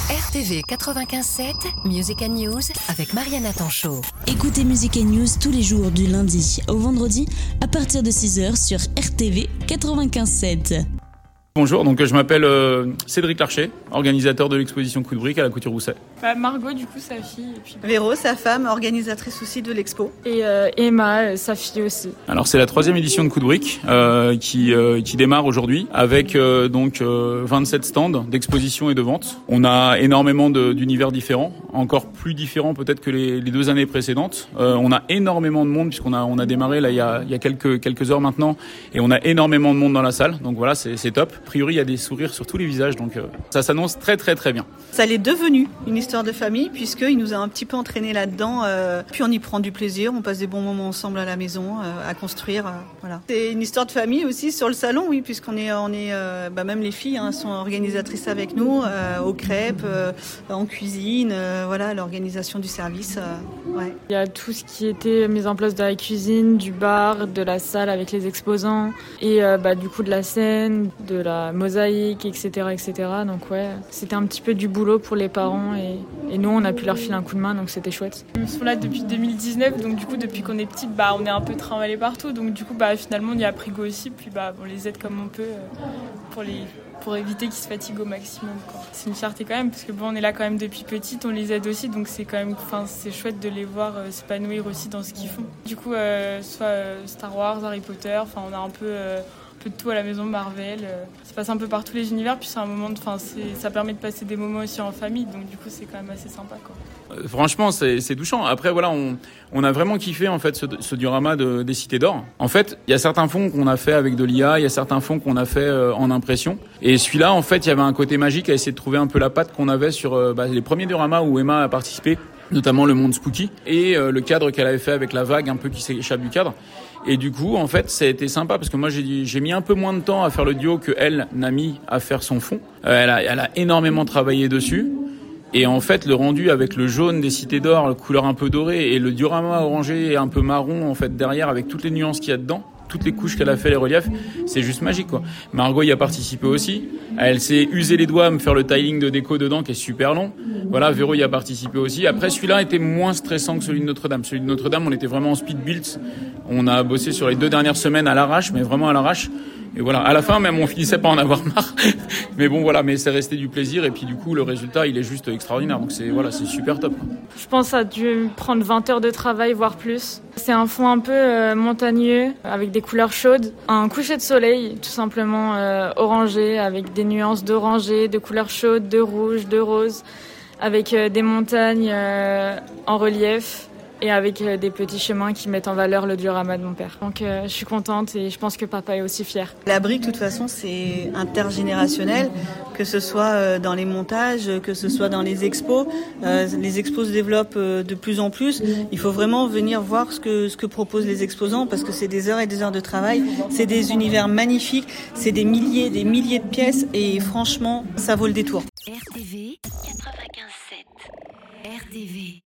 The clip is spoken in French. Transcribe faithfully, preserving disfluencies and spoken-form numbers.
R T V quatre-vingt-quinze sept, Music and News avec Mariana Tanchot. Écoutez Music and News tous les jours du lundi au vendredi à partir de six heures sur R T V quatre-vingt-quinze sept. Bonjour, donc je m'appelle euh, Cédric Larcher, organisateur de l'exposition Coup de brique à la Couture Rousset. Bah, Margot, du coup, sa fille. Et puis... Véro, sa femme, organisatrice aussi de l'expo. Et euh, Emma, sa fille aussi. Alors c'est la troisième édition de Coup de brique euh, qui, euh, qui démarre aujourd'hui avec euh, donc euh, vingt-sept stands d'exposition et de vente. On a énormément de, d'univers différents, encore plus différents peut-être que les, les deux années précédentes. Euh, on a énormément de monde puisqu'on a, on a démarré là il y a, il y a quelques, quelques heures maintenant et on a énormément de monde dans la salle. Donc voilà, c'est, c'est top. A priori, il y a des sourires sur tous les visages, donc euh, ça s'annonce très très très bien. Ça l'est devenu une histoire de famille, puisqu'il nous a un petit peu entraînés là-dedans. Euh, puis on y prend du plaisir, on passe des bons moments ensemble à la maison, euh, à construire. Euh, voilà. C'est une histoire de famille aussi sur le salon, oui, puisqu'on est, on est, euh, bah même les filles hein, sont organisatrices avec nous, euh, aux crêpes, euh, en cuisine, euh, voilà, l'organisation du service. Euh, ouais. Il y a tout ce qui était mis en place de la cuisine, du bar, de la salle avec les exposants, et euh, bah, du coup de la scène, de la mosaïque, et cetera, et cetera. Donc ouais, c'était un petit peu du boulot pour les parents et, et nous on a pu leur filer un coup de main, donc c'était chouette. Ils sont là depuis deux mille dix-neuf, donc du coup depuis qu'on est petite, bah on est un peu trimballés partout, donc du coup bah finalement on y a pris goût aussi, puis bah on les aide comme on peut euh, pour les pour éviter qu'ils se fatiguent au maximum, quoi. C'est une fierté quand même parce que bon on est là quand même depuis petite, on les aide aussi, donc c'est quand même, enfin c'est chouette de les voir euh, s'épanouir aussi dans ce qu'ils font. Du coup euh, soit euh, Star Wars, Harry Potter, enfin on a un peu euh, un peu de tout à la maison, Marvel, euh, ça passe un peu par tous les univers, puis c'est un moment, de, enfin c'est, ça permet de passer des moments aussi en famille, donc du coup c'est quand même assez sympa, quoi. Euh, franchement, c'est, c'est touchant. Après, voilà, on, on a vraiment kiffé en fait ce, ce diorama de, des Cités d'Or. En fait, il y a certains fonds qu'on a fait avec de l'I A, il y a certains fonds qu'on a fait euh, en impression. Et celui-là, en fait, il y avait un côté magique à essayer de trouver un peu la patte qu'on avait sur euh, bah, les premiers dioramas où Emma a participé, notamment le monde spooky et euh, le cadre qu'elle avait fait avec la vague un peu qui s'échappe du cadre. Et du coup, en fait, ça a été sympa parce que moi, j'ai, j'ai mis un peu moins de temps à faire le duo que elle n'a mis à faire son fond. Euh, elle a, elle a énormément travaillé dessus. Et en fait, le rendu avec le jaune des Cités d'Or, la couleur un peu dorée, et le diorama orangé et un peu marron, en fait, derrière, avec toutes les nuances qu'il y a dedans, toutes les couches qu'elle a fait, les reliefs, c'est juste magique, quoi. Margot y a participé aussi. Elle s'est usé les doigts à me faire le tiling de déco dedans, qui est super long. Voilà, Véro y a participé aussi. Après, celui-là était moins stressant que celui de Notre-Dame. Celui de Notre-Dame, on était vraiment en speed build. On a bossé sur les deux dernières semaines à l'arrache, mais vraiment à l'arrache. Et voilà, à la fin, même, on finissait par en avoir marre. Mais bon, voilà, mais c'est resté du plaisir. Et puis, du coup, le résultat, il est juste extraordinaire. Donc, c'est, voilà, c'est super top. Je pense que ça a dû prendre vingt heures de travail, voire plus. C'est un fond un peu euh, montagneux, avec des couleurs chaudes. Un coucher de soleil, tout simplement euh, orangé, avec des nuances d'orangé, de couleurs chaudes, de rouge, de rose, avec euh, des montagnes euh, en relief. Et avec euh, des petits chemins qui mettent en valeur le diorama de mon père. Donc euh, je suis contente et je pense que papa est aussi fier. La brique, de toute façon, c'est intergénérationnel, que ce soit euh, dans les montages, que ce soit dans les expos. Euh, les expos se développent euh, de plus en plus. Il faut vraiment venir voir ce que, ce que proposent les exposants parce que c'est des heures et des heures de travail. C'est des univers magnifiques, c'est des milliers, des milliers de pièces et franchement, ça vaut le détour. R T V quatre-vingt-quinze sept. R T V